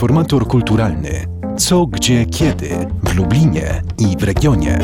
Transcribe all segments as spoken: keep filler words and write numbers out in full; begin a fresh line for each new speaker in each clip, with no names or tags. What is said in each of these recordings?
Informator kulturalny. Co, gdzie, kiedy w Lublinie i w regionie.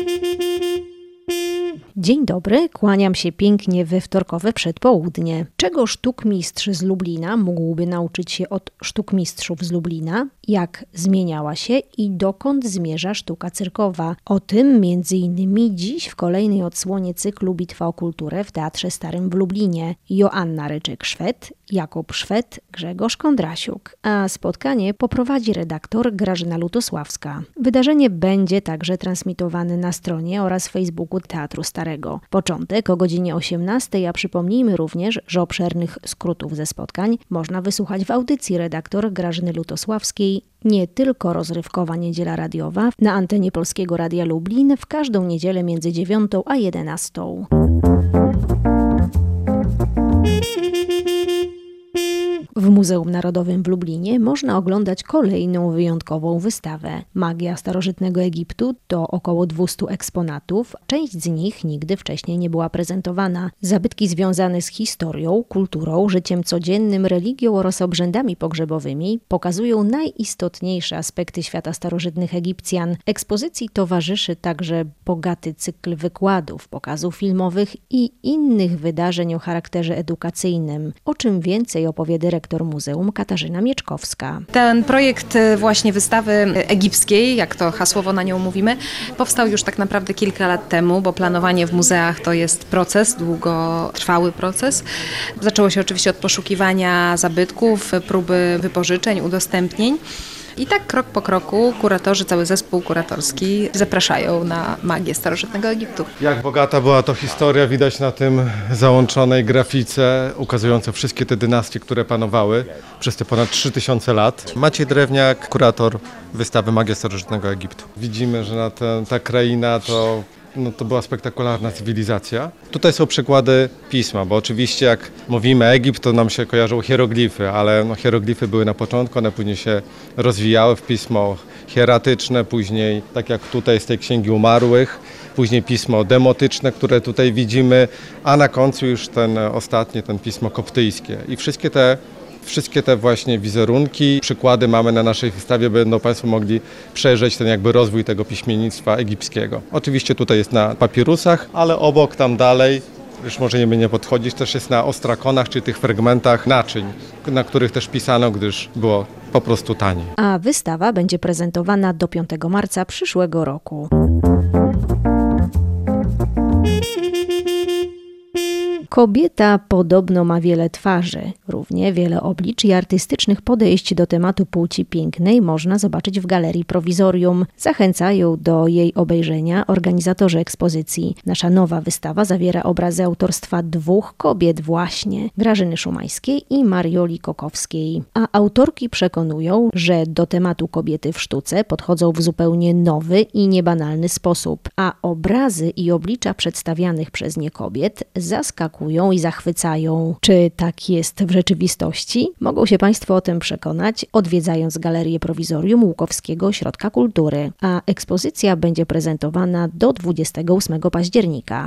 Dzień dobry, kłaniam się pięknie we wtorkowe przedpołudnie. Czego sztukmistrz z Lublina mógłby nauczyć się od sztukmistrzów z Lublina? Jak zmieniała się i dokąd zmierza sztuka cyrkowa? O tym między innymi dziś w kolejnej odsłonie cyklu Bitwa o kulturę w Teatrze Starym w Lublinie. Joanna Ryczek-Szwed, Jakub Szwed, Grzegorz Kondrasiuk, a spotkanie poprowadzi redaktor Grażyna Lutosławska. Wydarzenie będzie także transmitowane na stronie oraz Facebooku Teatru Starego. Początek o godzinie osiemnastej, a przypomnijmy również, że obszernych skrótów ze spotkań można wysłuchać w audycji redaktor Grażyny Lutosławskiej Nie tylko rozrywkowa niedziela radiowa na antenie Polskiego Radia Lublin w każdą niedzielę między dziewiątą a jedenastą. W Muzeum Narodowym w Lublinie można oglądać kolejną wyjątkową wystawę. Magia starożytnego Egiptu to około dwieście eksponatów. Część z nich nigdy wcześniej nie była prezentowana. Zabytki związane z historią, kulturą, życiem codziennym, religią oraz obrzędami pogrzebowymi pokazują najistotniejsze aspekty świata starożytnych Egipcjan. Ekspozycji towarzyszy także bogaty cykl wykładów, pokazów filmowych i innych wydarzeń o charakterze edukacyjnym. O czym więcej opowie dyrektor Muzeum Katarzyna Mieczkowska.
Ten projekt właśnie wystawy egipskiej, jak to hasłowo na nią mówimy, powstał już tak naprawdę kilka lat temu, bo planowanie w muzeach to jest proces, długotrwały proces. Zaczęło się oczywiście od poszukiwania zabytków, próby wypożyczeń, udostępnień. I tak krok po kroku kuratorzy, cały zespół kuratorski zapraszają na magię starożytnego Egiptu.
Jak bogata była to historia, widać na tym załączonej grafice ukazującej wszystkie te dynastie, które panowały przez te ponad trzy tysiące lat. Maciej Drewniak, kurator wystawy Magia starożytnego Egiptu. Widzimy, że na ten, ta kraina to... No to była spektakularna cywilizacja. Tutaj są przykłady pisma, bo oczywiście jak mówimy Egipt, to nam się kojarzą hieroglify, ale no hieroglify były na początku, one później się rozwijały w pismo hieratyczne, później tak jak tutaj z tej Księgi Umarłych, później pismo demotyczne, które tutaj widzimy, a na końcu już ten ostatnie, ten pismo koptyjskie. I wszystkie te Wszystkie te właśnie wizerunki, przykłady mamy na naszej wystawie, będą Państwo mogli przejrzeć ten jakby rozwój tego piśmiennictwa egipskiego. Oczywiście tutaj jest na papirusach, ale obok tam dalej, już może nie będzie podchodzić, też jest na ostrakonach, czyli tych fragmentach naczyń, na których też pisano, gdyż było po prostu taniej.
A wystawa będzie prezentowana do piątego marca przyszłego roku. Kobieta podobno ma wiele twarzy, równie wiele oblicz i artystycznych podejść do tematu płci pięknej można zobaczyć w Galerii Prowizorium. Zachęcają do jej obejrzenia organizatorzy ekspozycji. Nasza nowa wystawa zawiera obrazy autorstwa dwóch kobiet właśnie, Grażyny Szumańskiej i Marioli Kokowskiej. A autorki przekonują, że do tematu kobiety w sztuce podchodzą w zupełnie nowy i niebanalny sposób, a obrazy i oblicza przedstawianych przez nie kobiet zaskakują i zachwycają. Czy tak jest w rzeczywistości? Mogą się Państwo o tym przekonać, odwiedzając Galerię Prowizorium Łukowskiego Ośrodka Kultury, a ekspozycja będzie prezentowana do dwudziestego ósmego października.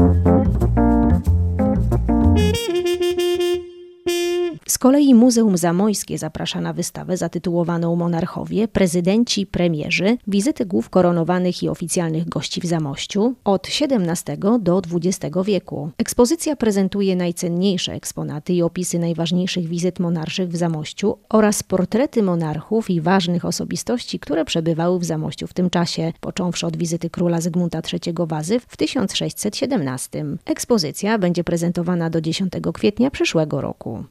Z kolei Muzeum Zamojskie zaprasza na wystawę zatytułowaną Monarchowie, prezydenci, premierzy, wizyty głów koronowanych i oficjalnych gości w Zamościu od siedemnastego do dwudziestego wieku. Ekspozycja prezentuje najcenniejsze eksponaty i opisy najważniejszych wizyt monarszych w Zamościu oraz portrety monarchów i ważnych osobistości, które przebywały w Zamościu w tym czasie, począwszy od wizyty króla Zygmunta trzeciego Wazy w tysiąc sześćset siedemnastym. Ekspozycja będzie prezentowana do dziesiątego kwietnia przyszłego roku.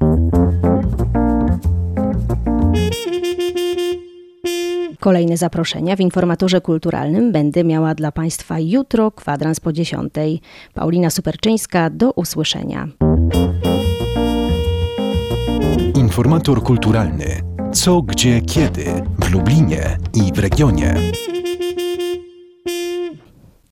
Kolejne zaproszenia w informatorze kulturalnym będę miała dla Państwa jutro, kwadrans po dziesiątej. Paulina Superczyńska, do usłyszenia.
Informator kulturalny. Co, gdzie, kiedy w Lublinie i w regionie.